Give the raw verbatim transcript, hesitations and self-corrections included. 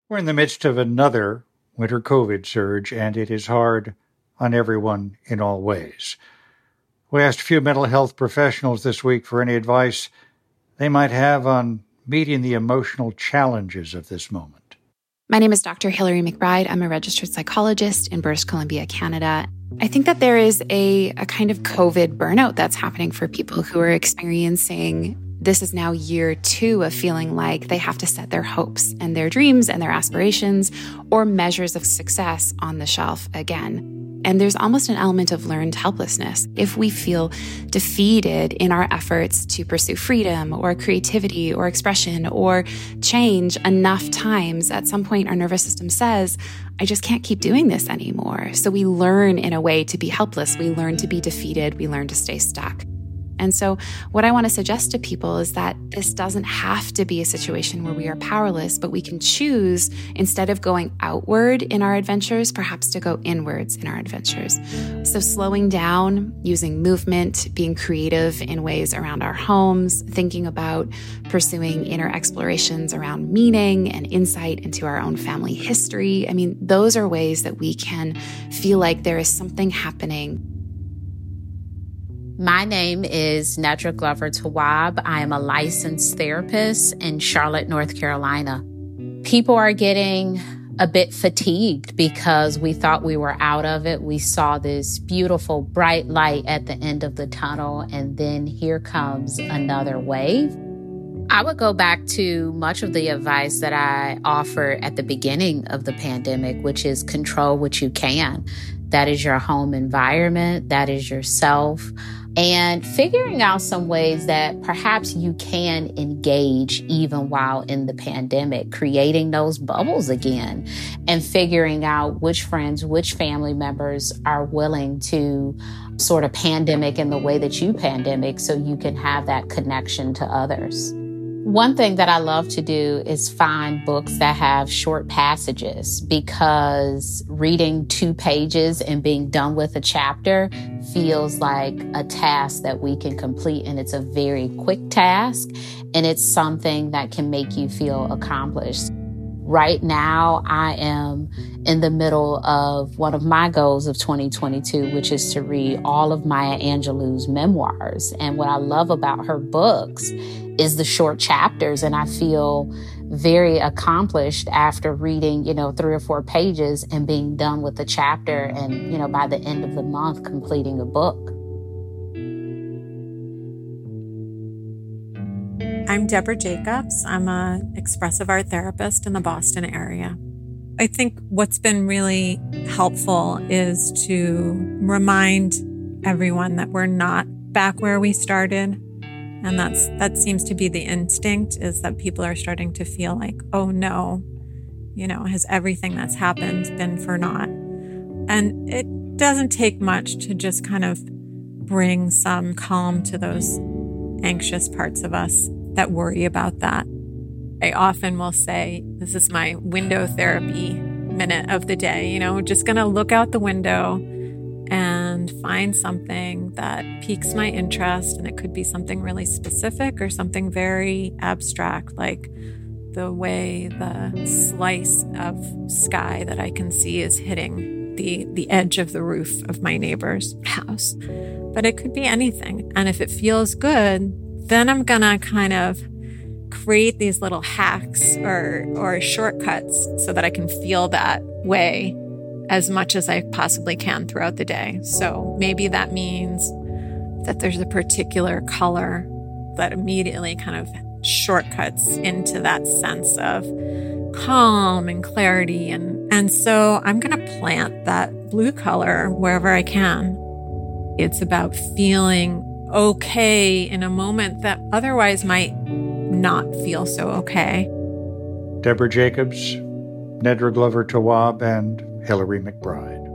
We're in the midst of another winter COVID surge, and it is hard on everyone in all ways. We asked a few mental health professionals this week for any advice they might have on meeting the emotional challenges of this moment. My name is Doctor Hilary McBride. I'm a registered psychologist in British Columbia, Canada. I think that there is a, a kind of COVID burnout that's happening for people who are experiencing this is now year two of feeling like they have to set their hopes and their dreams and their aspirations or measures of success on the shelf again. And there's almost an element of learned helplessness. If we feel defeated in our efforts to pursue freedom or creativity or expression or change enough times, at some point our nervous system says, I just can't keep doing this anymore. So we learn in a way to be helpless. We learn to be defeated. We learn to stay stuck. And so what I want to suggest to people is that this doesn't have to be a situation where we are powerless, but we can choose, instead of going outward in our adventures, perhaps to go inwards in our adventures. So slowing down, using movement, being creative in ways around our homes, thinking about pursuing inner explorations around meaning and insight into our own family history. I mean, those are ways that we can feel like there is something happening. My name is Nedra Glover Tawwab. I am a licensed therapist in Charlotte, North Carolina. People are getting a bit fatigued because we thought we were out of it. We saw this beautiful bright light at the end of the tunnel, and then here comes another wave. I would go back to much of the advice that I offered at the beginning of the pandemic, which is control what you can. That is your home environment. That is yourself. And figuring out some ways that perhaps you can engage even while in the pandemic, creating those bubbles again and figuring out which friends, which family members are willing to sort of pandemic in the way that you pandemic so you can have that connection to others. One thing that I love to do is find books that have short passages, because reading two pages and being done with a chapter feels like a task that we can complete. And it's a very quick task, and it's something that can make you feel accomplished. Right now, I am in the middle of one of my goals of twenty twenty-two, which is to read all of Maya Angelou's memoirs. And what I love about her books is the short chapters. And I feel very accomplished after reading, you know, three or four pages and being done with the chapter and, you know, by the end of the month, completing a book. I'm Deborah Jacobs. I'm an expressive art therapist in the Boston area. I think what's been really helpful is to remind everyone that we're not back where we started. And that's that seems to be the instinct, is that people are starting to feel like, oh no, you know, has everything that's happened been for naught? And it doesn't take much to just kind of bring some calm to those anxious parts of us that worry about that. I often will say, this is my window therapy minute of the day, you know, just going to look out the window and find something that piques my interest. And it could be something really specific or something very abstract, like the way the slice of sky that I can see is hitting the, the edge of the roof of my neighbor's house. But it could be anything. And if it feels good, then I'm going to kind of create these little hacks or, or shortcuts so that I can feel that way as much as I possibly can throughout the day. So maybe that means that there's a particular color that immediately kind of shortcuts into that sense of calm and clarity. And, and so I'm going to plant that blue color wherever I can. It's about feeling okay in a moment that otherwise might not feel so okay. Deborah Jacobs, Nedra Glover Tawwab, and Hilary McBride.